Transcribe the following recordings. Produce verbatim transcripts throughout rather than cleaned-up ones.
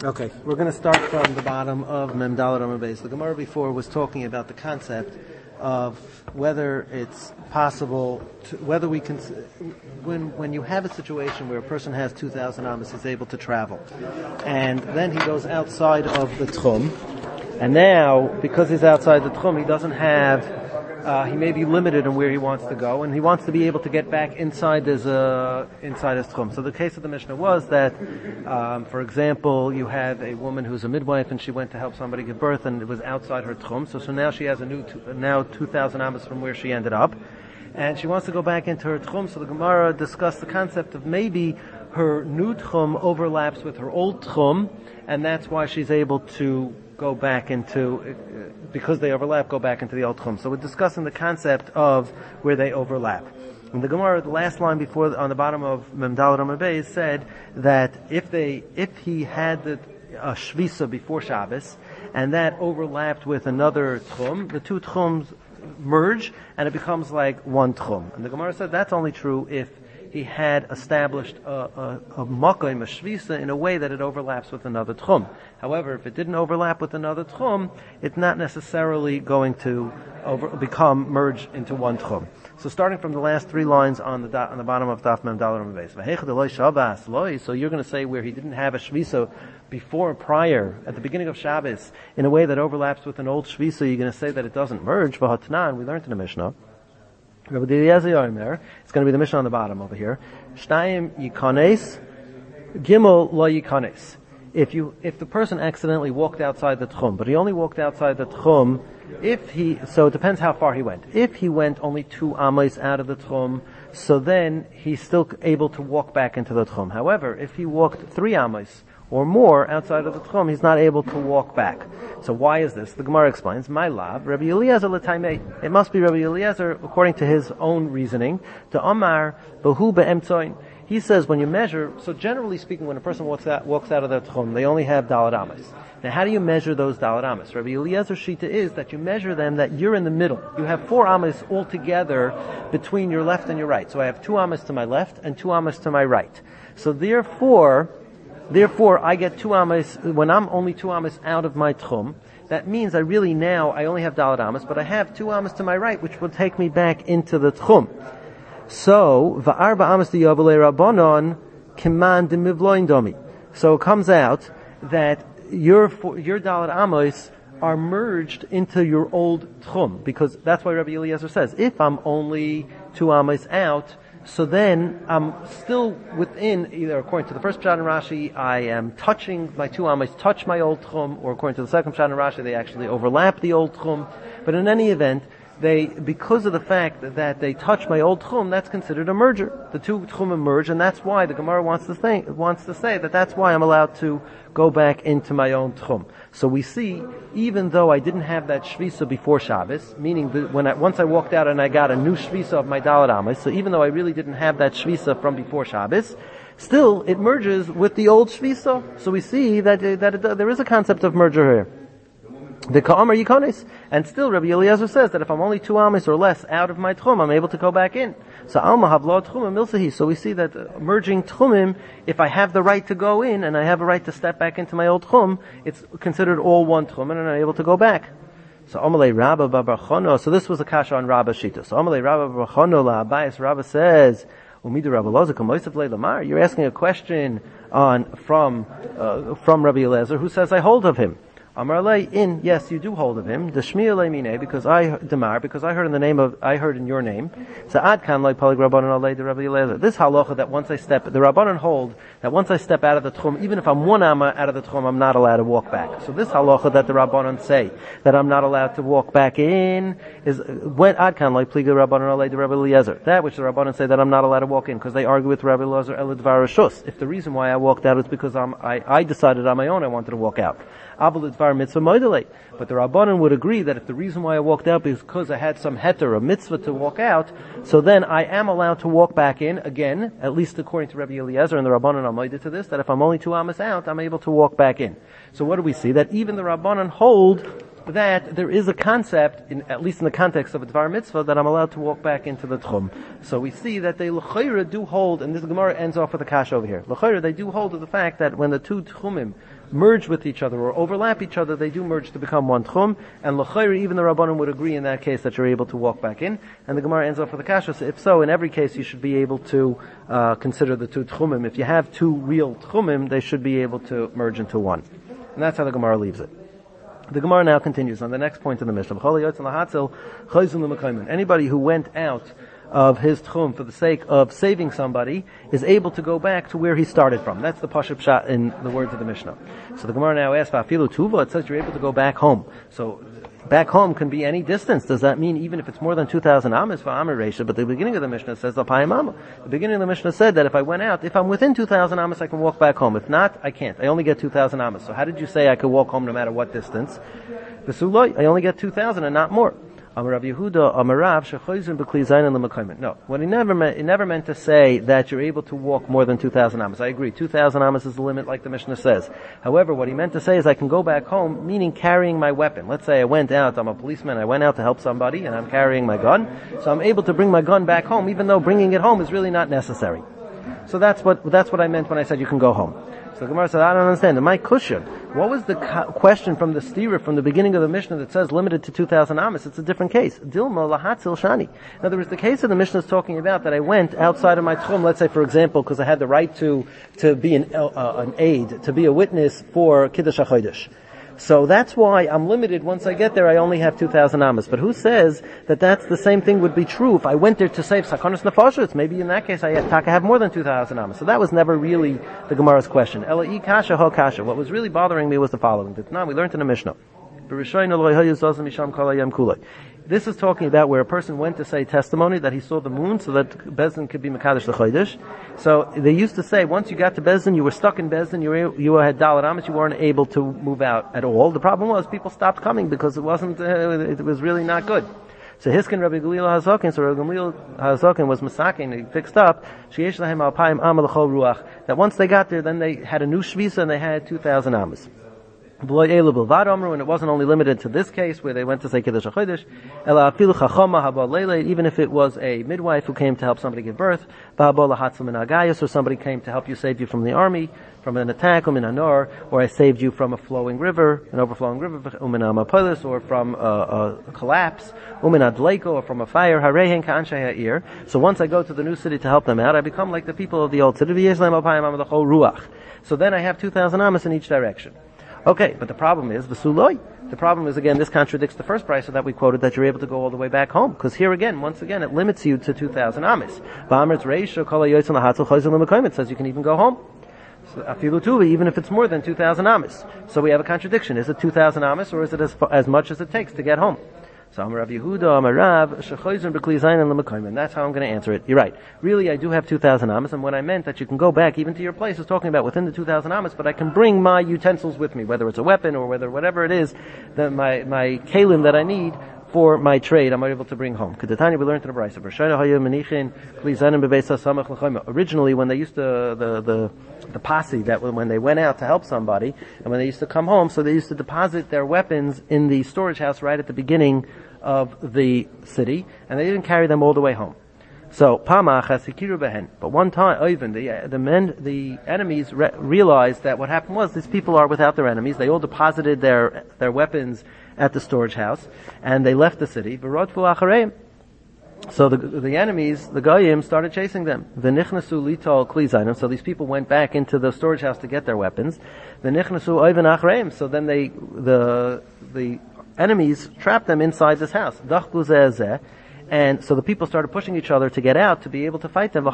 Okay, we're going to start from the bottom of Mem Daled Amud Beis. The Gemara before was talking about the concept of whether it's possible, to, whether we can, when when you have a situation where a person has two thousand amos, he's able to travel, and then he goes outside of the Tchum, and now because he's outside the Tchum, he doesn't have. Uh, he may be limited in where he wants to go, and he wants to be able to get back inside his uh, inside his tchum. So the case of the Mishnah was that, um, for example, you had a woman who's a midwife, and she went to help somebody give birth, and it was outside her tchum. So, so now she has a new t- now two thousand amos from where she ended up, and she wants to go back into her tchum. So the Gemara discussed the concept of maybe her new tchum overlaps with her old tchum, and that's why she's able to go back into, uh, because they overlap, go back into the old tchum. So we're discussing the concept of where they overlap. And the Gemara, the last line before, on the bottom of Mem Daled Amud Beis, said that if they, if he had the uh, shvisa before Shabbos, and that overlapped with another tchum, the two tchums merge, and it becomes like one tchum. And the Gemara said that's only true if he had established a, a, a makom, a shvisa, in a way that it overlaps with another tchum. However, if it didn't overlap with another tchum, it's not necessarily going to over, become merge into one tchum. So starting from the last three lines on the do, on the bottom of Daf Mem Daled Amud Beis. So you're going to say where he didn't have a shvisa before, prior, at the beginning of Shabbos, in a way that overlaps with an old shvisa, you're going to say that it doesn't merge. V'hatnan, we learned in the Mishnah. Rabbi Eliezer Omer, it's going to be the Mishnah on the bottom over here. Shnayim yikanes, gimel lo yikanes. If you, if the person accidentally walked outside the tchum, but he only walked outside the tchum, if he, so it depends how far he went. If he went only two amos out of the tchum, so then he's still able to walk back into the tchum. However, if he walked three amos or more outside of the tchum, he's not able to walk back. So why is this? The Gemara explains, my love, Rabbi Eliezer l'taimei. It must be Rabbi Eliezer, according to his own reasoning, to Amar b'hu be'emtzoin. He says when you measure, so generally speaking, when a person walks out, walks out of their tchum, they only have daled amos. Now how do you measure those daled amos? Rabbi Eliezer's shita is that you measure them that you're in the middle. You have four amos altogether between your left and your right. So I have two amos to my left and two amos to my right. So therefore, Therefore, I get two amos, when I'm only two amos out of my tchum, that means I really now, I only have daled amos, but I have two amos to my right, which will take me back into the tchum. So, va'arba amos diyavale rabbanon kiman demivloin domi. So it comes out that your, your daled amos are merged into your old tchum, because that's why Rabbi Eliezer says, if I'm only two amos out, so then I'm still within, either according to the first Pshat and Rashi, I am touching, my two amos touch my old tchum, or according to the second Pshat and Rashi, they actually overlap the old tchum. But in any event, they, because of the fact that, that they touch my old tchum, that's considered a merger. The two tchum merge, and that's why the Gemara wants to think, wants to say that that's why I'm allowed to go back into my own tchum. So we see, even though I didn't have that shvisa before Shabbos, meaning that when I, once I walked out and I got a new shvisa of my daled amos, so even though I really didn't have that shvisa from before Shabbos, still it merges with the old shvisa. So we see that, uh, that it, uh, there is a concept of merger here. The ka'amar yikonis, and still Rabbi Eliezer says that if I'm only two amos or less out of my tchum, I'm able to go back in. So alma havlo tchumim milsahi. So we see that uh, merging tchumim, if I have the right to go in and I have a right to step back into my old tchum, it's considered all one tchum, and I'm able to go back. So Amalei Rabba Babarchono. So this was a kasha on Rabba Shita. So Amalei Rabba Babarchono la Abayis. Rabba says, Umidu Rabba Loza Kamoisav Le Lamar. You're asking a question on from uh, from Rabbi Eliezer, who says I hold of him. Amar lei in, yes, you do hold of him. Deshmiya le mine, because I demar, because I heard in the name of, I heard in your name. So ad kan like polig rabbanon alei de Rabbi Eliezer. This halacha that once I step, the rabbanon hold that once I step out of the tchum, even if I'm one amma out of the tchum, I'm not allowed to walk back. So this halacha that the rabbanon say that I'm not allowed to walk back in is when ad kan like pliga rabbanon alei de Rabbi Eliezer. That which the rabbanon say that I'm not allowed to walk in because they argue with Rabbi Eliezer elidvar rishus. If the reason why I walked out is because I'm, I, I decided on my own I wanted to walk out. But the Rabbanan would agree that if the reason why I walked out is because I had some heter, a mitzvah to walk out, so then I am allowed to walk back in, again, at least according to Rabbi Eliezer and the Rabbanan are moided to this, that if I'm only two amos out, I'm able to walk back in. So what do we see? That even the Rabbanan hold that there is a concept, in, at least in the context of a Dvar Mitzvah, that I'm allowed to walk back into the Tchum. So we see that they l'chayra do hold, and this Gemara ends off with a kash over here. L'chayra, they do hold to the fact that when the two Tchumim merge with each other or overlap each other, they do merge to become one tchum. And l'chayr, even the Rabbanim would agree in that case that you're able to walk back in. And the Gemara ends off with the kasha. So if so, in every case, you should be able to uh, consider the two tchumim. If you have two real tchumim, they should be able to merge into one. And that's how the Gemara leaves it. The Gemara now continues on the next point in the Mishnah. Anybody who went out of his tchum for the sake of saving somebody is able to go back to where he started from. That's the pashut pshat in the words of the Mishnah. So the Gemara now asks, "Va'afilu tuva," it says you're able to go back home. So back home can be any distance. Does that mean even if it's more than two thousand amas for Amar Reisha? But the beginning of the Mishnah says Alpayim Amma. The beginning of the Mishnah said that if I went out, if I'm within two thousand amas, I can walk back home. If not, I can't. I only get two thousand amas. So how did you say I could walk home no matter what distance? V'suloi, I only get two thousand and not more. Amar Rav Yehuda, Amar Rav, shechoizin b'kli zayin l'makaymin. No, what he never meant, it never meant to say that you're able to walk more than two thousand amas. I agree, two thousand amas is the limit, like the Mishnah says. However, what he meant to say is I can go back home, meaning carrying my weapon. Let's say I went out, I'm a policeman, I went out to help somebody, and I'm carrying my gun, so I'm able to bring my gun back home, even though bringing it home is really not necessary. So that's what that's what I meant when I said you can go home. So the Gemara said, I don't understand. My cushion. What was the co- question from the stira from the beginning of the Mishnah that says limited to two thousand amas? It's a different case. Dilma lahatzil shani. In other words, the case of the Mishnah is talking about that I went outside of my tchum, let's say, for example, because I had the right to to be an, uh, an aid, to be a witness for Kiddush HaChodesh. So that's why I'm limited. Once I get there, I only have two thousand amas. But who says that that's the same thing would be true if I went there to save Sakonis Nefashos? Maybe in that case I have more than two thousand amas. So that was never really the Gemara's question. Ela kasha ho kasha. What was really bothering me was the following. Now we learned in the Mishnah. This is talking about where a person went to say testimony that he saw the moon so that Bezdin could be Mekadosh the Chodesh. So they used to say once you got to Bezdin, you were stuck in Bezdin, you were, you had Dalet Amos, you weren't able to move out at all. The problem was people stopped coming because it wasn't, uh, it was really not good. So Hiskin Rabbi Gamliel Hazakin, so Rabbi Gamliel Hazakin was masakin, he fixed up, Sheyesh Lahem Alpayim Amal Chol Ruach, that once they got there, then they had a new Shvisa and they had two thousand Amas. And it wasn't only limited to this case where they went to say Kiddush HaChodesh, even if it was a midwife who came to help somebody give birth, or somebody came to help you save you from the army, from an attack, or I saved you from a flowing river, an overflowing river, or from a, a collapse, or from a fire. So once I go to the new city to help them out, I become like the people of the old city. So then I have two thousand amas in each direction. Okay, but the problem is, v'suloi. The problem is, again, this contradicts the first price that we quoted, that you're able to go all the way back home. Because here again, once again, it limits you to two thousand amis. It says you can even go home. So, even if it's more than two thousand amis. So we have a contradiction. Is it two thousand amis, or is it as, as much as it takes to get home? So I'm Rav Yehuda, I'm a Rav, shechoizim b'kli zayin l'makayim. That's how I'm going to answer it. You're right. Really, I do have two thousand amas, and what I meant that you can go back even to your place is talking about within the two thousand amas, but I can bring my utensils with me, whether it's a weapon or whether whatever it is, that my, my kalim that I need for my trade, I'm able to bring home. Kedetani, we learned in the Brisa. Originally, when they used to, the, the, the posse, that when they went out to help somebody, and when they used to come home, so they used to deposit their weapons in the storage house right at the beginning of the city, and they didn't carry them all the way home. So, but one time, even the the men, the enemies re- realized that what happened was these people are without their enemies. They all deposited their their weapons at the storage house, and they left the city. So the the enemies, the goyim, started chasing them. V'nichnasu litol kli zayin. So these people went back into the storage house to get their weapons. V'nichnasu oiven achreim. So then they the the enemies trapped them inside this house. Dachlu zeh. And so the people started pushing each other to get out to be able to fight them.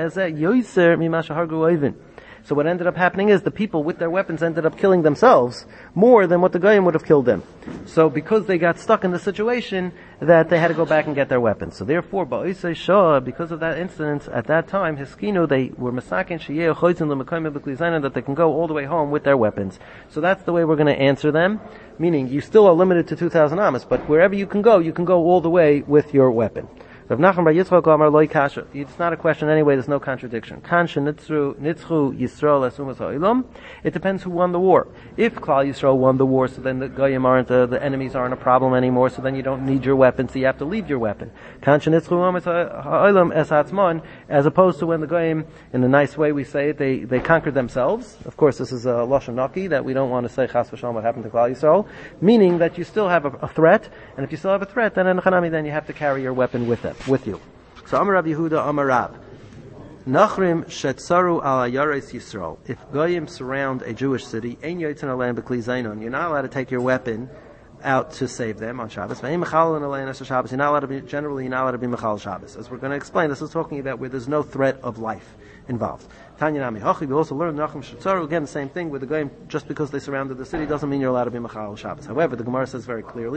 So what ended up happening is the people with their weapons ended up killing themselves more than what the Goyim would have killed them. So because they got stuck in the situation that they had to go back and get their weapons. So therefore, because of that incident at that time, Hiskinu, they were masakin that they can go all the way home with their weapons. So that's the way we're going to answer them. Meaning, you still are limited to two thousand amas, but wherever you can go, you can go all the way with your weapon. Rav Nachman bar Yitzchak Amar loy kasha. It's not a question anyway. There's no contradiction. Kansha nitzru nitzchu Yisrael esumas ha'ilam. It depends who won the war. If Klal Yisrael won the war, so then the goyim aren't uh, the enemies aren't a problem anymore. So then you don't need your weapon. So you have to leave your weapon. Kansha nitzchu ha'ilam es hatzmon, as opposed to when the goyim, in the nice way we say it, they they conquered themselves. Of course, this is a lashon naki that we don't want to say chas v'shalom what happened to Klal Yisrael, meaning that you still have a, a threat, and if you still have a threat, then in Chanami, then you have to carry your weapon with them. With you. So Amar Rav Yehuda Amar Rav Nachrim shetzaru ala yares Yisrael. If goyim surround a Jewish city, ein yotzin alein b'kli zaynon. You're not allowed to take your weapon out to save them on Shabbos. You're not allowed to be, generally you're not allowed to be mechal Shabbos. As we're going to explain, this is talking about where there's no threat of life involved. Tanya Nami Hachi, we also learned Nachrim Shetzaru, again the same thing with the goyim, just because they surrounded the city doesn't mean you're allowed to be mechal Shabbos. However, the Gemara says very clearly,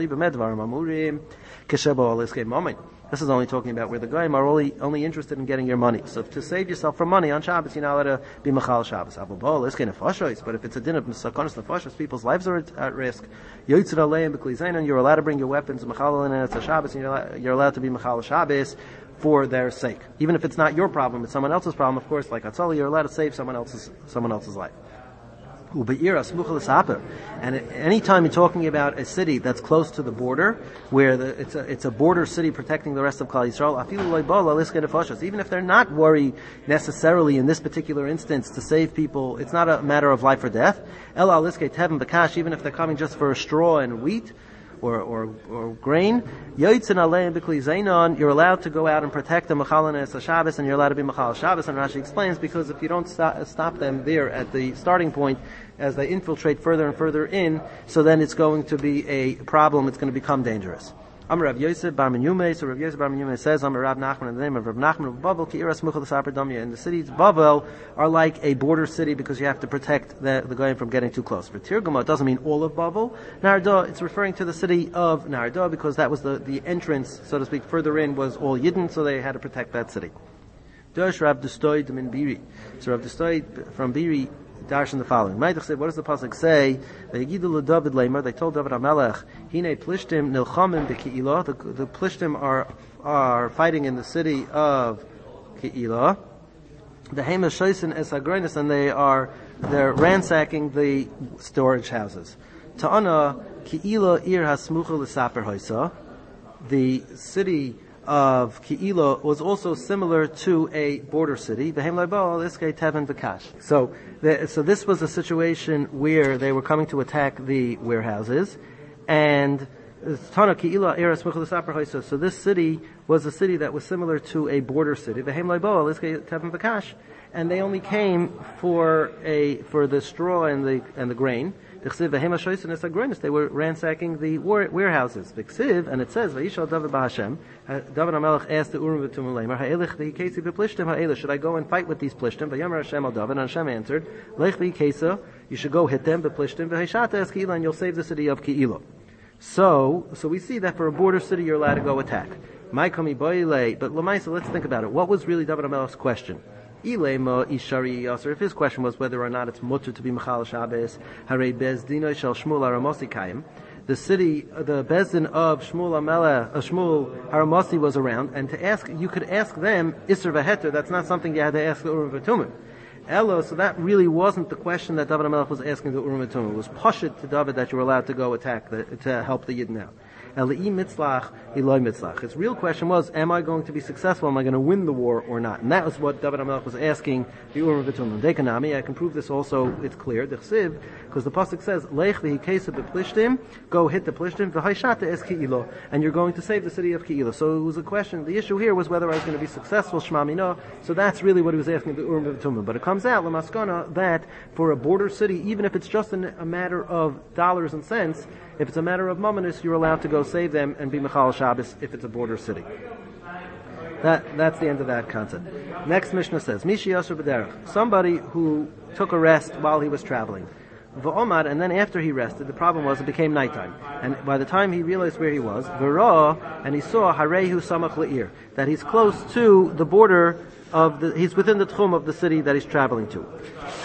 this is only talking about where the goyim are only, only interested in getting your money. So to save yourself from money on Shabbos, you're not allowed to be mechal Shabbos. But if it's a din of sakonis nefashos, people's lives are at, at risk. You're allowed to bring your weapons mechal and it's a Shabbos, and you're allowed, you're allowed to be mechal Shabbos for their sake. Even if it's not your problem, it's someone else's problem, of course, like Atzali, you're allowed to save someone else's someone else's life. And any time you're talking about a city that's close to the border, where the, it's a it's a border city protecting the rest of Klal Yisrael, even if they're not worried necessarily in this particular instance to save people, it's not a matter of life or death. Even if they're coming just for a straw and wheat, Or, or, or grain, you're allowed to go out and protect the Mechal and Shabbos, and you're allowed to be Mechal Shabbos. And Rashi explains, because if you don't stop, stop them there at the starting point, as they infiltrate further and further in, so then it's going to be a problem, it's going to become dangerous. Amar Rav Yosef Bar Menyume, so Rav Yosef Bar Menyume says, Amar Rav Nachman, in the name of Rav Nachman of Bavel, Ki Iras Muchal Saper Damya, and the cities of Bavel are like a border city because you have to protect the, the goyim from getting too close. For Tirguma, it doesn't mean all of Bavel. Narda, it's referring to the city of Narda because that was the, the entrance, so to speak, further in was all Yidden, so they had to protect that city. Dosh Rav Dustoy Min Biri. So Rav Dustoy from Biri darshan the following. Maidach said, what does the pasuk say? They told David HaMelech, Hine Plishtim Nilchamim B'Ke'ilah. The, the Plishtim are are fighting in the city of Ke'ilah. The Hema Shoisin Es Agronis, and they are they're ransacking the storage houses. Ta'ana Ke'ilah Ir Hasmucha L'Saper Hoisa. The city of Ke'ilah was also similar to a border city. So, the, so this was a situation where they were coming to attack the warehouses, and so this city was a city that was similar to a border city. And they only came for a for the straw and the and the grain. They were ransacking the warehouses. And it says, David HaMelech asked the Urim v'Tumim, should I go and fight with these Plishtim? And Hashem answered, you should go hit them, and you'll save the city of Ke'ilah. So, so we see that for a border city, you're allowed to go attack. But Lamaisa, let's think about it. What was really David HaMelech's question? If his question was whether or not it's mutter to be Mechal Shabbos, Harei Bezdino Shel Shmuel Haramosi Kayim, the city, the Bezdin of Shmuel Amelech, uh, Shmuel Haramosi was around, and to ask, you could ask them Isser V'Heter. That's not something you had to ask the Urim v'Tumim. Elo, so that really wasn't the question that David HaMelech was asking the Urim v'Tumim. It was pashut to David that you were allowed to go attack the, to help the Yidden out. His real question was, am I going to be successful? Am I going to win the war or not? And that was what David HaMelech was asking the Urim v'Tumim. Dekanami, I can prove this also, it's clear, because the pasuk says, Lech v'hikesa b'plishtim, go hit the plishtim, v'haishata es Ke'ilah, and you're going to save the city of Ke'ilah. So it was a question, the issue here was whether I was going to be successful, Shema Minah, so that's really what he was asking the Urim v'Tumim. But it comes out, Lamaskana, that for a border city, even if it's just a matter of dollars and cents, if it's a matter of mominus, you're allowed to go save them and be Mechal Shabbos if it's a border city. That that's the end of that concept. Next Mishnah says, Mishi Yasser B'derech, somebody who took a rest while he was traveling. V'omad, and then after he rested, the problem was it became nighttime. And by the time he realized where he was, V'ra, and he saw Harehu Samach Le'ir, that he's close to the border of the, he's within the tchum of the city that he's traveling to.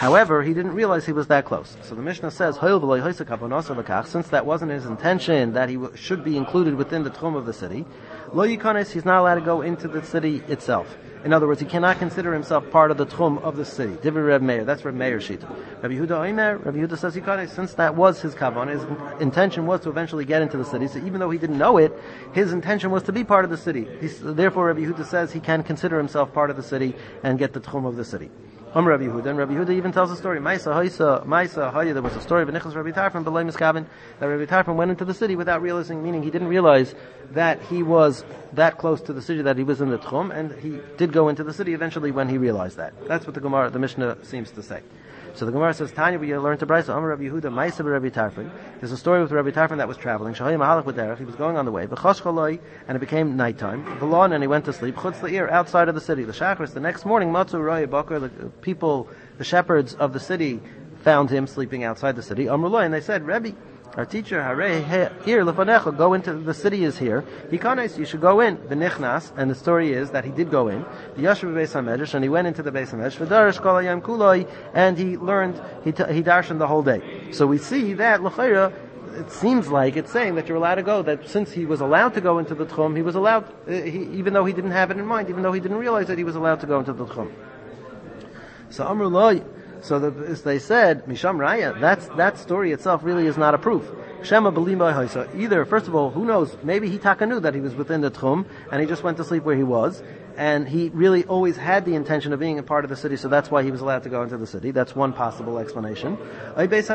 However, he didn't realize he was that close. So the Mishnah says, since that wasn't his intention that he w- should be included within the tchum of the city, lo yikanes, he's not allowed to go into the city itself. In other words, he cannot consider himself part of the tchum of the city. Divrei Reb Meir, that's Reb Meir's shita. Rabbi Yehuda Omer, Rabbi Yehuda says yikanes, since that was his kavan, his intention was to eventually get into the city, so even though he didn't know it, his intention was to be part of the city. He's, therefore, Rabbi Yehuda says he can consider himself part of the city and get the tchum of the city. Um, Rabbi Yehuda, and Rabbi Yehuda even tells a story. Maisa Haisa, Maisa Haya, there was a story of Nichlas Rabbi Tarfon, B'lei Miskaben, that Rabbi Tarfon went into the city without realizing, meaning he didn't realize that he was that close to the city, that he was in the Tchum, and he did go into the city eventually when he realized that. That's what the Gemara, the Mishnah seems to say. So the Gemara says, Tanya, we learned to Brisa, Amar Rabbi Yehuda, Maisa Rabbi Tarfon. There's a story with Rabbi Tarfon that was traveling. Shahayim Mahalach with Derech, he was going on the way. B'chosh chaloi, and it became nighttime. V'lon, and he went to sleep. Chutz la'ir, outside of the city. The Shachris, the next morning, Matzu Raya Bakar, the people, the shepherds of the city found him sleeping outside the city. Amrullah, and they said, Rebbe, our teacher, Hare, here, Lefanecha, go into, the city is here. Hikanes, you should go in. V'nichnas, and the story is that he did go in. The Yashav Beis HaMedrash, and he went into the Beis HaMedrash. V'darish kol hayam kuloi, and he learned, he, t- he darshan the whole day. So we see that, l'chayra, it seems like it's saying that you're allowed to go, that since he was allowed to go into the Tchum, he was allowed, uh, he, even though he didn't have it in mind, even though he didn't realize that he was allowed to go into the Tchum. So Amrullah, so the, as they said, Misham Raya, that's, that story itself really is not a proof. Shema Belimai Haisa. Either, first of all, who knows, maybe he taka knew that he was within the Tchum, and he just went to sleep where he was, and he really always had the intention of being a part of the city, so that's why he was allowed to go into the city. That's one possible explanation. Or maybe the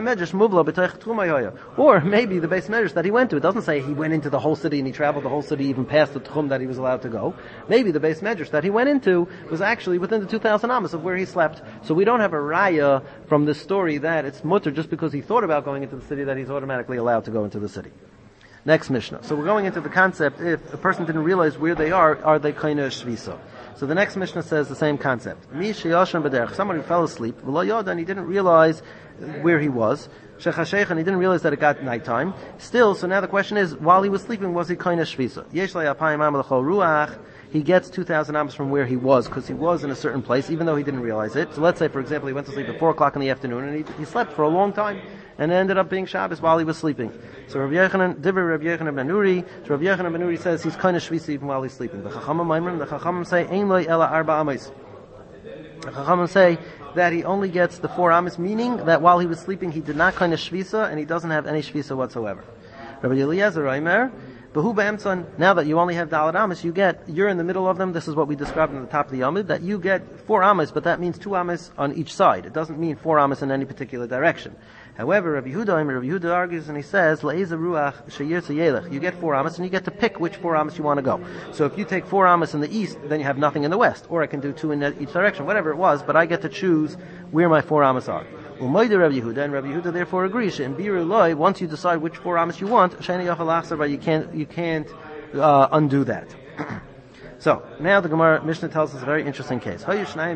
Beis Medrash that he went to, it doesn't say he went into the whole city and he traveled the whole city even past the Tchum that he was allowed to go. Maybe the Beis Medrash that he went into was actually within the two thousand amos of where he slept. So we don't have a raya from this story that it's mutter just because he thought about going into the city that he's automatically allowed to go into the city. Next Mishnah. So we're going into the concept, if a person didn't realize where they are, are they kind of shvisa? So the next Mishnah says the same concept. Mi sheyashan b'derech, someone who fell asleep, v'lo yod, and he didn't realize where he was, shechashech, and he didn't realize that it got nighttime. Still, so now the question is, while he was sleeping, was he kind of shvisa? Yesh le'apayim am l'chol ruach, he gets two thousand amos from where he was, because he was in a certain place, even though he didn't realize it. So let's say, for example, he went to sleep at four o'clock in the afternoon, and he, he slept for a long time, and it ended up being Shabbos while he was sleeping. So Rabbi Yochanan, Divrei Rabbi Yochanan ben Nuri, so Rabbi Yochanan ben Nuri says he's kind of shvisa even while he's sleeping. The Chachamim Maimrim, the Chachamim say, Ein lo ela arba amos. The Chachamim say that he only gets the four amos, meaning that while he was sleeping, he did not kind of shvisa, and he doesn't have any shvisa whatsoever. Rabbi Eliezer Reimer, Behu be'emtzon, now that you only have daled amos, you get, you're in the middle of them, this is what we described in the top of the Yomid, that you get four amos, but that means two amos on each side. It doesn't mean four amos in any particular direction. However, Rabbi Yehuda, Rabbi Yehuda argues and he says, La'eza ruach sheyir tzayelech. You get four amos and you get to pick which four amos you want to go. So if you take four amos in the east, then you have nothing in the west. Or I can do two in each direction, whatever it was, but I get to choose where my four amos are. Umayda Rabbi Yehuda, and Rabbi Yehuda therefore agrees, in biru loy, once you decide which four amos you want, sheni yachal achzar, but you can't, you can't, uh, undo that. So, now the Gemara Mishnah tells us a very interesting case. Let's say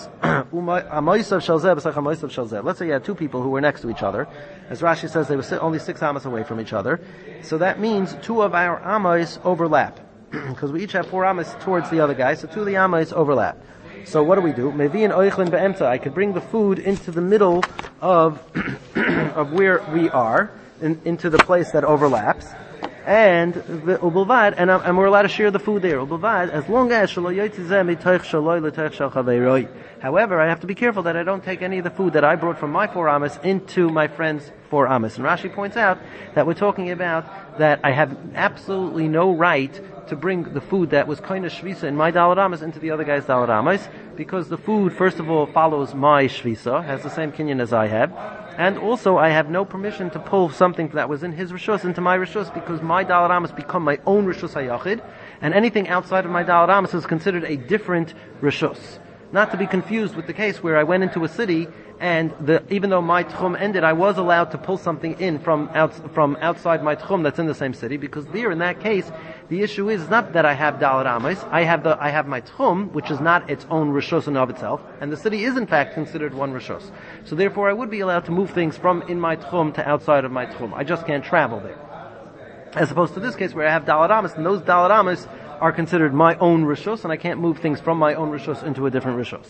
you had two people who were next to each other. As Rashi says, they were only six amos away from each other. So that means two of our amos overlap. Because we each have four amos towards the other guy, so two of the amos overlap. So what do we do? I could bring the food into the middle of of where we are, in, into the place that overlaps. And the ubulvad, and, and we're allowed to share the food there. Ubulvad, as long as however, I have to be careful that I don't take any of the food that I brought from my four amos into my friend's four amos. And Rashi points out that we're talking about that I have absolutely no right to bring the food that was kind of shvisa in my daled amos into the other guy's daled amos, because the food, first of all, follows my shvisa, has the same kinyan as I have. And also, I have no permission to pull something that was in his rishus into my rishus, because my daled amos become my own rishus hayachid, and anything outside of my daled amos is considered a different rishus. Not to be confused with the case where I went into a city, and the, even though my tchum ended, I was allowed to pull something in from out, from outside my tchum that's in the same city, because there, in that case, the issue is not that I have daled amos, I have the, I have my tchum, which is not its own rishus in of itself, and the city is in fact considered one rishus. So therefore I would be allowed to move things from in my tchum to outside of my tchum. I just can't travel there. As opposed to this case where I have daled amos, and those daled amos are considered my own rishus, and I can't move things from my own rishus into a different rishus.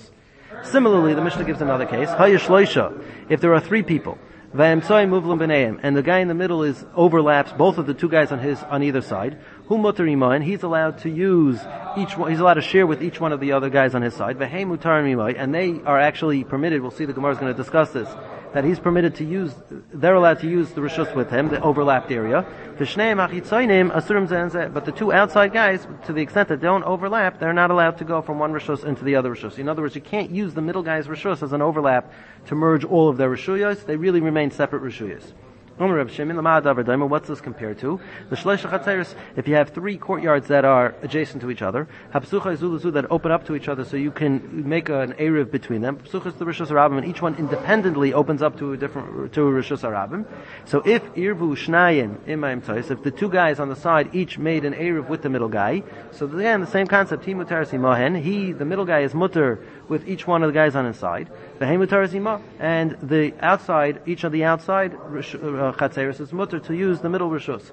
Similarly, the Mishnah gives another case. Hayashloisha, if there are three people, and the guy in the middle is overlaps both of the two guys on his on either side. Hu mutar imah, and he's allowed to use each one. He's allowed to share with each one of the other guys on his side. V'hei mutar imah, and they are actually permitted. We'll see the Gemara is going to discuss this. That he's permitted to use. They're allowed to use the rishus with him, the overlapped area. V'shneim achitzonim asurim zeh. But the two outside guys, to the extent that they don't overlap, they're not allowed to go from one rishus into the other rishus. In other words, you can't use the middle guy's rishus as an overlap to merge all of their rishuyos. They really remain separate rishuyos. What's this compared to? The shleisha chatzeros, if you have three courtyards that are adjacent to each other, that open up to each other so you can make an eruv between them. The rishus harabim, and each one independently opens up to a different, to a rishus harabim. So if irvu shnayim imayim tois, if the two guys on the side each made an eruv with the middle guy, so again, the same concept, he mutar simahen, he, the middle guy is mutar with each one of the guys on his side, and the outside, each of the outside uh, chatzeris is mutter to use the middle rishus.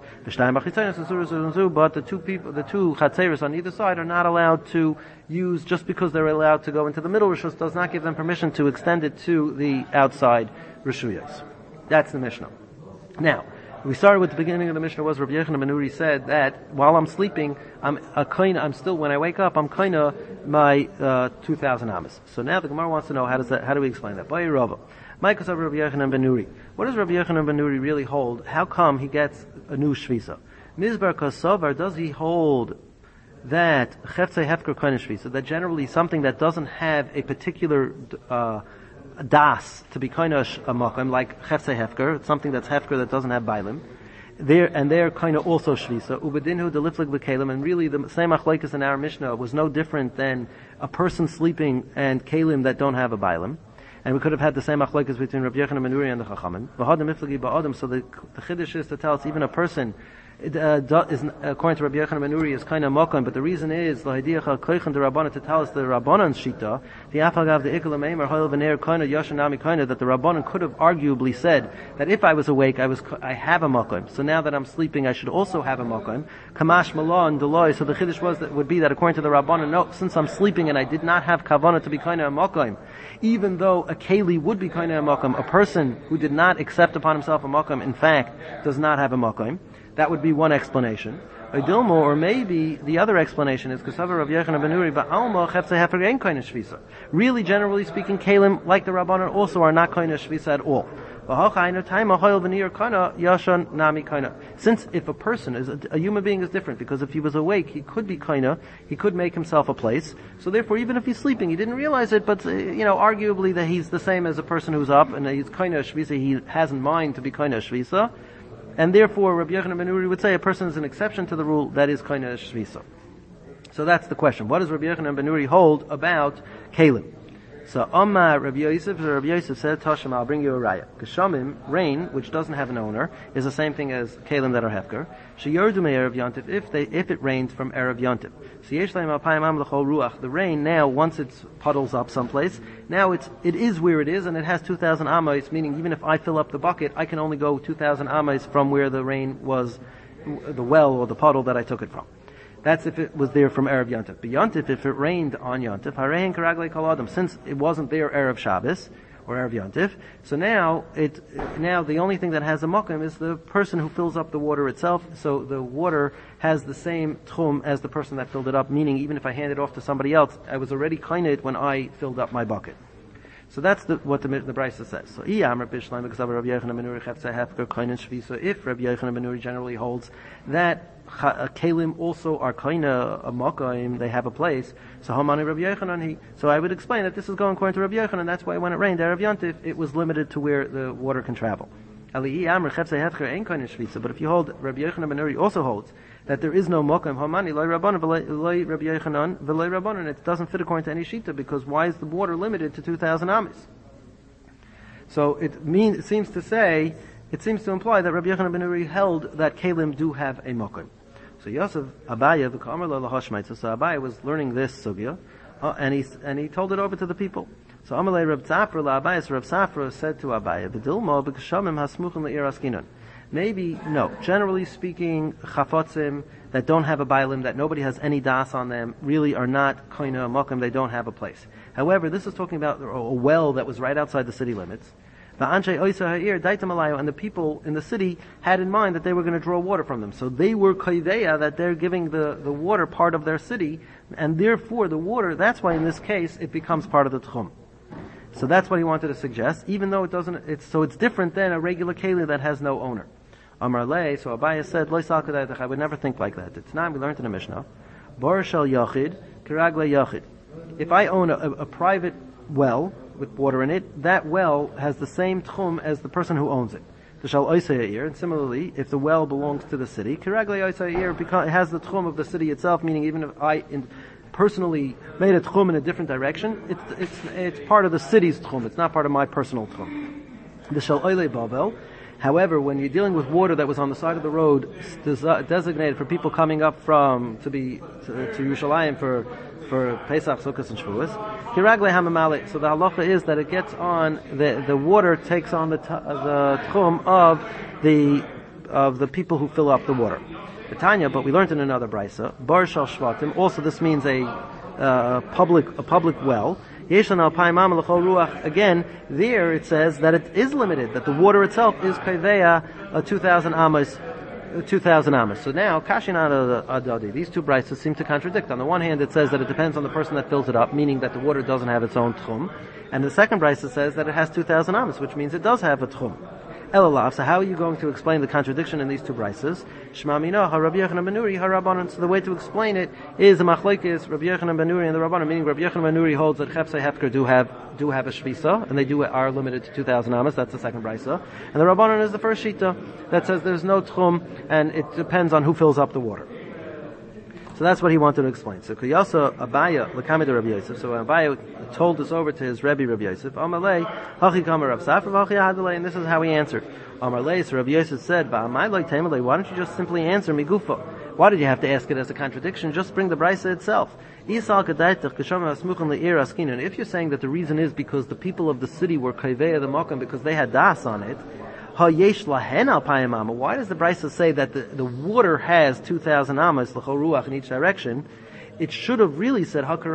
But the two people, the two chatzeris on either side are not allowed to use, just because they're allowed to go into the middle rishus does not give them permission to extend it to the outside rishuyas. That's the Mishnah. Now, we started with the beginning of the Mishnah was Rabbi Yochanan ben Nuri said that while I'm sleeping, I'm a kaina, I'm still, when I wake up, I'm kaina my uh, two thousand amas. So now the Gemara wants to know how does that, how do we explain that? By Rava. Micah of Rabbi Yochanan ben Nuri. What does Rabbi Yochanan ben Nuri really hold? How come he gets a new shvisa? Mizbar kasavar, does he hold that cheftzei hefker kaina shvisa, that generally something that doesn't have a particular uh, das to be kind of a makom, like chefse hefker, something that's hefker that doesn't have bailim. There and they're kind of also shvisa. Ubedinhu deliflik b'kelim, and really the same achlokes in our Mishnah was no different than a person sleeping and kelim that don't have a bailim. And we could have had the same achlokes between Rabbi Yochanan ben Nuri and the Chachamim. V'hadam iflagi ba'adam. So the, the chiddush is to tell us even a person. It, uh, is, according to Rabbi Yochanan ben Nuri, is kind of makom, but the reason is lahadiyacha koichan the Rabbanan, to tell us the Rabbanan's shita, the afagav the ikul meimer hoil v'neir kind yashanami kind, that the Rabbanan could have arguably said that if I was awake, I was I have a makom. So now that I'm sleeping, I should also have a makom. Kamash malon deloy. So the chiddush was that would be that according to the Rabbanan, no, since I'm sleeping and I did not have kavana to be kind of a makom, even though a keli would be kind of a makom, a person who did not accept upon himself a makom, in fact, does not have a makom. That would be one explanation. Or maybe the other explanation is really, generally speaking, kalim, like the Rabbanan, also are not kind of shvisa at all. Since if a person is a, a human being is different, because if he was awake, he could be kaina, he could make himself a place. So therefore, even if he's sleeping, he didn't realize it, but uh, you know, arguably that he's the same as a person who's up and he's kaina shvisa. He has in mind to be kaina shvisa. And therefore, Rabbi Yochanan ben Nuri would say a person is an exception to the rule that is kind of shvisa. So that's the question. What does Rabbi Yochanan ben Nuri hold about kalim? So, Amma Rabbi Yosef, Rabbi Yosef said, Tashem, I'll bring you a raya. Geshamim, rain, which doesn't have an owner, is the same thing as kalim that are hefker. Sheyordu me'erev yontif, if they, if it rains from erev yontif. So yesh leim alpayim am l'chol ruach. The rain now, once it puddles up someplace, now it's, it is where it is, and it has two thousand amos, meaning even if I fill up the bucket, I can only go two thousand amos from where the rain was, the well or the puddle that I took it from. That's if it was there from Erev Yontif. But Yontif, if it rained on Yontif, Harein Karaglei Kol Adam, since it wasn't there Erev Shabbos, or Erev Yontif, so now it, now the only thing that has a mokum is the person who fills up the water itself, so the water has the same tchum as the person that filled it up, meaning even if I hand it off to somebody else, I was already kained when I filled up my bucket. So that's the, what the, the Brisa says. So, if Rabbi Yochanan ben Nuri generally holds that kalim also are kaina a makaim, they have a place. So Hamani Rabbi Yochanan, he. So I would explain that this is going according to Rabbi Yochanan. That's why when it rained Erev Yontif, it was limited to where the water can travel. But if you hold, Rabbi Yochanan ben Nuri also holds that there is no mokam hamani loy rabbanon v'loy Rabbi Yochanan v'loy rabbanon. It doesn't fit according to any shita, because why is the water limited to two thousand amis? So it means it seems to say it seems to imply that Rabbi Yochanan ben Nuri held that kalim do have a mokam. So Yosef Abaya v'kamar lo lahashmait. So Abaya was learning this sugya, uh, and he and he told it over to the people. So Amalei Reb Tzafra la Abaya, so Reb Tzafra said to Abaya, "B'dilma b'kshamim hasmuchim le'ir askinon." Maybe, no. Generally speaking, chafotzim that don't have a bailim, that nobody has any das on them, really are not koina mokum, they don't have a place. However, this is talking about a well that was right outside the city limits. The Anshe Oisa Ha'ir, Daitam Alayo, and the people in the city had in mind that they were going to draw water from them. So they were kaideya, that they're giving the, the water part of their city, and therefore the water, that's why in this case it becomes part of the tchum. So that's what he wanted to suggest, even though it doesn't, it's, so it's different than a regular keli that has no owner. Amar Le, so Abaya said, Lo Yisal Kedaytach, I would never think like that. It's not, we learned in the Mishnah, Bar Shel Yachid, Kiragle Yachid. If I own a, a private well with water in it, that well has the same tchum as the person who owns it. The Shal Oisei, and similarly, if the well belongs to the city, Kiragle Oisei, because it has the tchum of the city itself, meaning even if I in, personally made a tchum in a different direction, it's, it's, it's part of the city's tchum, it's not part of my personal tchum. The Shal Oile Babel, however, when you're dealing with water that was on the side of the road, designated for people coming up from, to be, to, to Yerushalayim for, for Pesach, Sukkot, and Shavuos, Kiragle Hamamale, so the halacha is that it gets on, the, the water takes on the, t- the tchum of the, of the people who fill up the water. Tanya, but we learned in another brisa, Bar Shal Shvatim, also this means a, uh, public, a public well. Again, there it says that it is limited, that the water itself is kaiveya uh, two thousand amas, uh, two thousand amas. So now, kashinana adadi, these two brises seem to contradict. On the one hand, it says that it depends on the person that fills it up, meaning that the water doesn't have its own tchum. And the second brisa says that it has two thousand amas, which means it does have a tchum. Elalav, so how are you going to explain the contradiction in these two brises? Shema Mina, Rabbi Yochanan ben Nuri, Rabbanan. So the way to explain it is the machlokes Rabbi Yochanan ben Nuri and the Rabbanan, meaning Rabbi Yochanan ben Nuri holds that Chepsei Hefker do have do have a shvisa, and they do are limited to two thousand amas. That's the second brisa, and the Rabbanan is the first shita that says there's no tchum, and it depends on who fills up the water. So that's what he wanted to explain. So Kiyasa Abaya Lakamid Rabbi Yosef. So Abaya told this over to his Rebbe Rabbi Yosef. Amalei Hachi Kamar Rav Safra Hachi Hadalei, and this is how he answered. Amalei, so Rabbi Yosef said, "Ba'amai Loi Tamalei, why don't you just simply answer Migufa? Why did you have to ask it as a contradiction? Just bring the brisa itself. Isal Kedaitach Kishama Asmuchim Le'ir Askinu. And if you're saying that the reason is because the people of the city were Kaiveya the Mokum because they had das on it, why does the Brisa say that the, the water has two thousand amas, l'chol ruach, in each direction? It should have really said, what it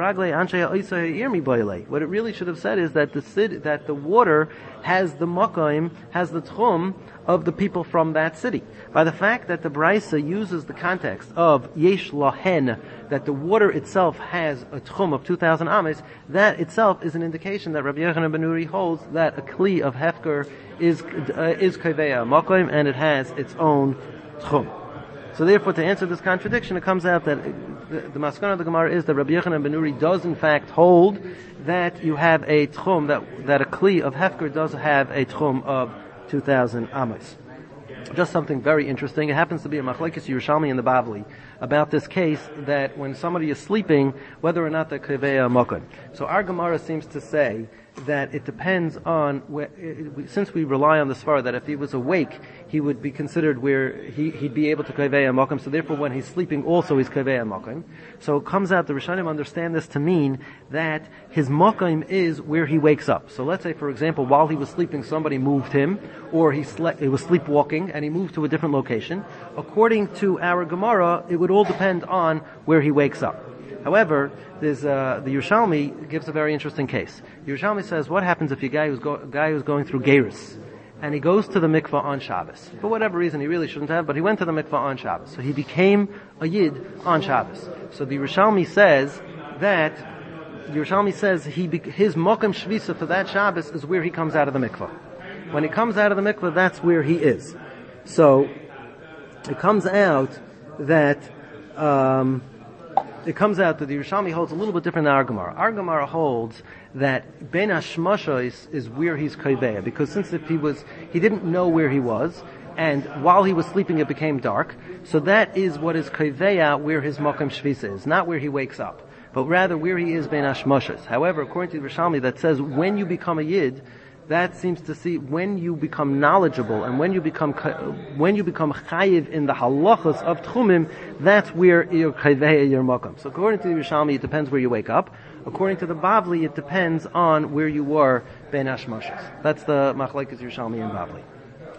really should have said is that the city, that the water has the makom, has the tchum of the people from that city. By the fact that the Brisa uses the context of yesh lahen, that the water itself has a tchum of two thousand amas, that itself is an indication that Rabbi Yochanan ben Nuri holds that a kli of hefker is uh, is kaveya makom, and it has its own tchum. So therefore, to answer this contradiction, it comes out that the, the maskana of the Gemara is that Rabbi Yochanan ben Nuri does in fact hold that you have a tchum, that that a kli of hefker does have a tchum of two thousand amas. Just something very interesting. It happens to be a machlekes Yerushalmi and the Bavli about this case, that when somebody is sleeping, whether or not they're kaveya makom. So our Gemara seems to say that it depends on where, since we rely on the svara that if he was awake, he would be considered where he, he'd be able to kaveya makom. So therefore, when he's sleeping, also he's kaveya makom. So it comes out the Rishonim understand this to mean that his makom is where he wakes up. So let's say, for example, while he was sleeping, somebody moved him, or he slept, he was sleepwalking, and he moved to a different location. According to our Gemara, it would all depend on where he wakes up. However, there's, uh, the Yerushalmi gives a very interesting case. Yerushalmi says, what happens if a guy who's, go, a guy who's going through Geirus, and he goes to the mikvah on Shabbos? For whatever reason, he really shouldn't have, but he went to the mikvah on Shabbos. So he became a Yid on Shabbos. So the Yerushalmi says that, Yerushalmi says he be, his Mokum Shvisa for that Shabbos is where he comes out of the mikvah. When he comes out of the mikvah, that's where he is. So, it comes out that, um, it comes out that the Yerushalmi holds a little bit different than our Gemara. Our Gemara holds that Ben Hashmasha is, is where he's kaiveya, because since if he was, he didn't know where he was, and while he was sleeping it became dark, so that is what is kaiveya, where his Mokum Shvisa is, not where he wakes up, but rather where he is Ben Hashmasha. However, according to the Yerushalmi, that says when you become a Yid, that seems to see when you become knowledgeable and when you become when you become chayiv in the halachas of tchumim, that's where you're kaiveya your makom. So according to the Yerushalmi, it depends where you wake up. According to the Bavli, it depends on where you were ben hashmashas. That's the machlekes Yerushalmi and Bavli.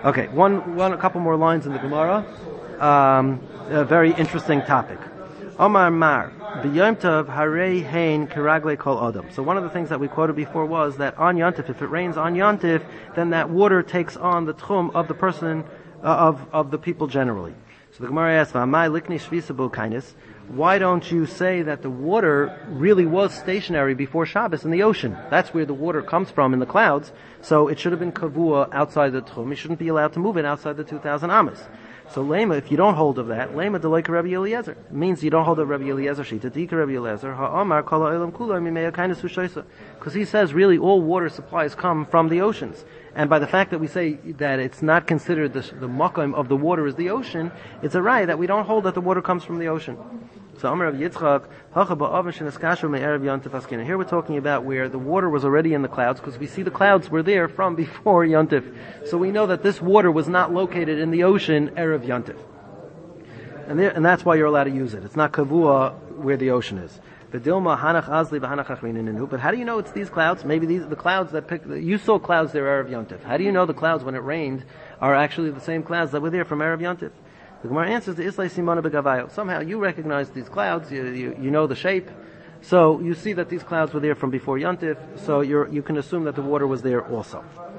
Okay, one, one, a couple more lines in the Gemara. Um, a very interesting topic. Omar Mar, b'yom tov harei hein kiragle kol adam. So one of the things that we quoted before was that on Yontif, if it rains on Yontif, then that water takes on the tchum of the person, uh, of of the people generally. So the Gemara asks, "V'amai likni shvisa b'kainis." Why don't you say that the water really was stationary before Shabbos in the ocean? That's where the water comes from in the clouds. So it should have been kavua outside the tchum. You shouldn't be allowed to move it outside the two thousand amas. So lema, if you don't hold of that, lema deloika Rabbi Eliezer. It means you don't hold of Rabbi Eliezer shita. Dika Rabbi Eliezer ha'amar kol ha'olam kula mimei kindness v'shoisa. Because he says really all water supplies come from the oceans. And by the fact that we say that it's not considered the, the makom of the water is the ocean, it's a right that we don't hold that the water comes from the ocean. So Amar Rav Yitzchak, hacha ba'avin shenaskashu me'erev Yontif askina. Here we're talking about where the water was already in the clouds, because we see the clouds were there from before Yontif. So we know that this water was not located in the ocean erev Yontif. And, there, and that's why you're allowed to use it. It's not kavua where the ocean is. But how do you know it's these clouds? Maybe these the clouds that pick. You saw clouds there erev Yontif. How do you know the clouds when it rained are actually the same clouds that were there from erev Yontif? The Gemara answers the Islay Simona Begavayo. Somehow you recognize these clouds. You, you you know the shape, so you see that these clouds were there from before Yontif. So you you can assume that the water was there also.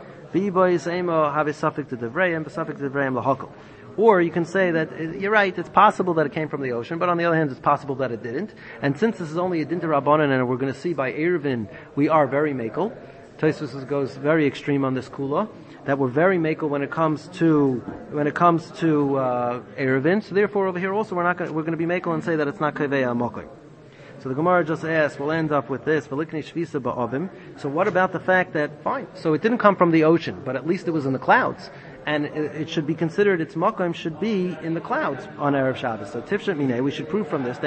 Or you can say that you're right, it's possible that it came from the ocean, but on the other hand, it's possible that it didn't. And since this is only a dinter rabbanan, and we're going to see by Eruvin, we are very makel. Tosfos goes very extreme on this kula, that we're very makel when it comes to when it comes to uh, Eruvin. So therefore, over here also, we're not going, we're going to be makel and say that it's not kaveya mokoy. So the Gemara just asks, we'll end up with this. So what about the fact that, fine, so it didn't come from the ocean, but at least it was in the clouds. And it should be considered, its makom should be in the clouds on Erev Shabbos. So Tifshat Mineh, we should prove from this,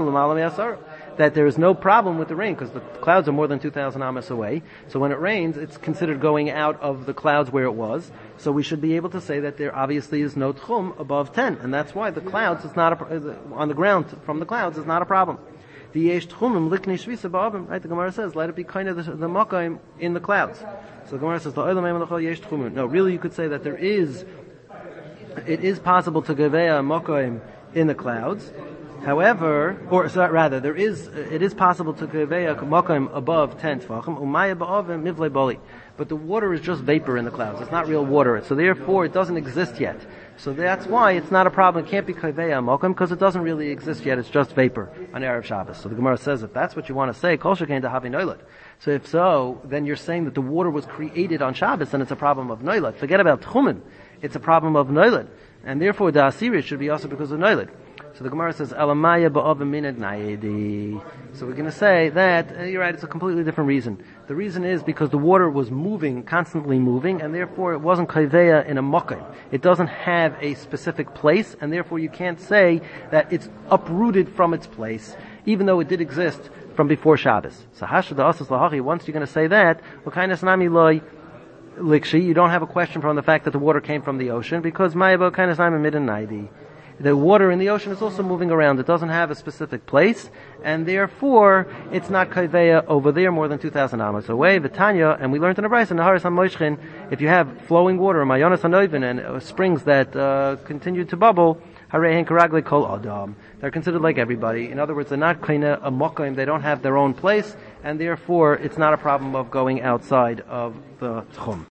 that there is no problem with the rain, because the clouds are more than two thousand amas away. So when it rains, it's considered going out of the clouds where it was. So we should be able to say that there obviously is no tchum above ten. And that's why the clouds is not a, on the ground from the clouds is not a problem. The yesh tchumim likni shvisa ba'avim. Right, the Gemara says, let it be kind of the, the makom in the clouds. So the Gemara says, yesh tchumim. No, really, you could say that there is, it is possible to gevea makom in the clouds. However, or so rather, there is, it is possible to gevea makom above ten tfachim. Umaya ba'avim mivlei boli. But the water is just vapor in the clouds. It's not real water. So therefore, it doesn't exist yet. So that's why it's not a problem. It can't be kaveya mokum because it doesn't really exist yet. It's just vapor on Erev Shabbos. So the Gemara says, if that's what you want to say, kol shekain dahavi noilet. So if so, then you're saying that the water was created on Shabbos and it's a problem of noilet. Forget about tchumen. It's a problem of noilet. And therefore, the asiri should be also because of noilet. So the Gemara says, Elamaya ba'avim minad nayedi. So we're going to say that, uh, you're right, it's a completely different reason. The reason is because the water was moving, constantly moving, and therefore it wasn't kaiveya in a mokim. It doesn't have a specific place, and therefore you can't say that it's uprooted from its place, even though it did exist from before Shabbos. So hashad asas lahachi, once you're going to say that, l'kainas nami loy likshi, you don't have a question from the fact that the water came from the ocean, because mayabo kainas nami midin naidi. The water in the ocean is also moving around. It doesn't have a specific place, and therefore it's not kaiveya over there more than two thousand amas away. V'tanya, and we learned in the Brayso, Naharis HaMoishchin, if you have flowing water, Mayonas HaNoivin, and uh, springs that uh, continue to bubble, Harei Karagli Kol Adam, they're considered like everybody. In other words, they're not kaina a mokaim. They don't have their own place, and therefore it's not a problem of going outside of the tchum.